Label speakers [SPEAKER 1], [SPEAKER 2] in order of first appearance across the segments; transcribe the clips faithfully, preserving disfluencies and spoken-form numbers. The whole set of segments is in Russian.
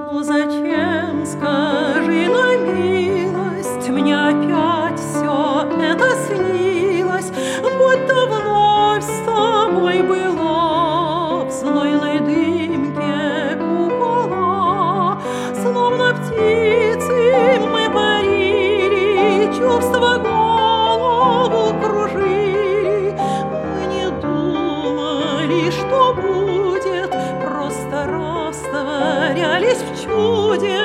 [SPEAKER 1] Ну зачем, скажи на милость, мне опять все это снилось, будто вновь с тобой была в знойной дымке купола. Словно птицы мы парили, чувства голову кружили. Мы не думали, что будет, просто растворялись в чуде.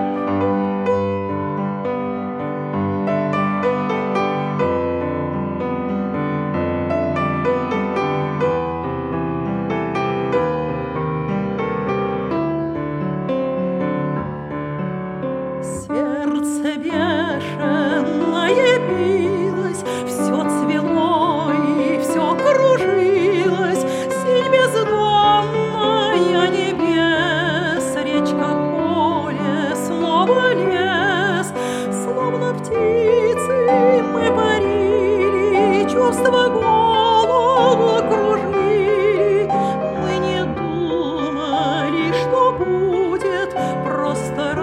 [SPEAKER 1] Сердце бешеное билось, все цвело и все кружилось. Синь бездонная небес, речка, поле, снова лес. Словно птицы мы парили, чувства голову кружили. Мы не думали, что будет, просто